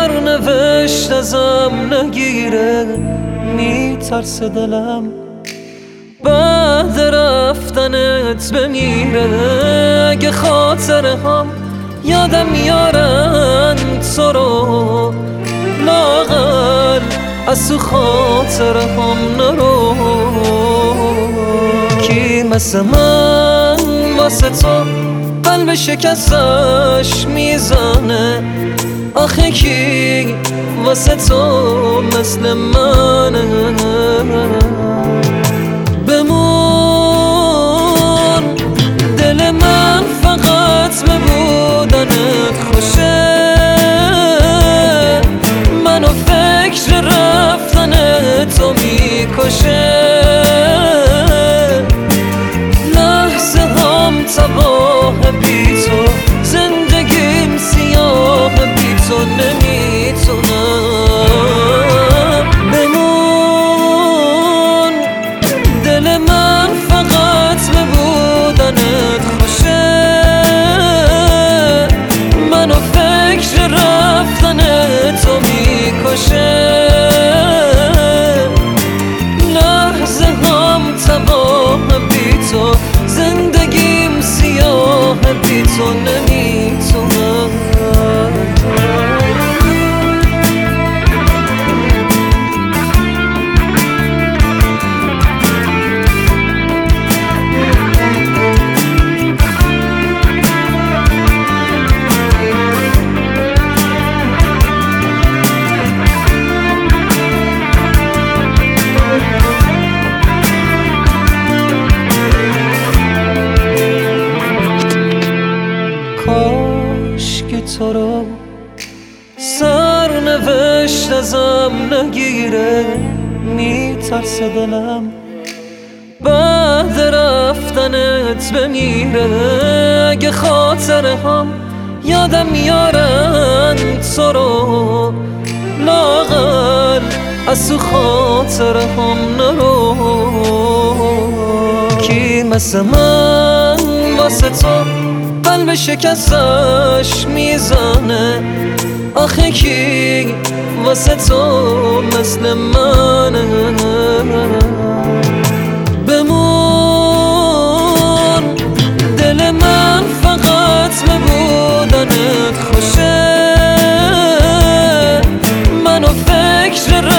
سرنوشت ازم نگیره، میترسه دلم بعد رفتنت بمیره. اگه خاطره هم یادم میارن تو رو، لااقل از تو خاطره هم نرو. کی مثل من واسه تو قلب شکستش میزنه؟ آخه کی واسه تو مثل منه؟ بمون دل من فقط به بودنت خوشه، منو فکر رفتن تو میکشه. لحظه هم تباه بی تو، زندگیم سیاه بی تو نمیتونم. بمون دل من فقط به بودنت خوشه، منو فکر رفتن تو میکشه. لحظه هم تباه بی تو، زندگیم سیاه بی تو نمیتونم. کاش که تو رو سرنوشت ازم نگیره، میترسه دلم بعد رفتنت بمیره. اگه خاطره هم یادم میارن تو رو، لااقل از تو خاطره هم نرو. کی مثل من واسه تو قلب شکستش میزنه؟ آخه کی واسه تو مثل منه؟ بمون دل من فقط به بودنت خوشه، منو فکر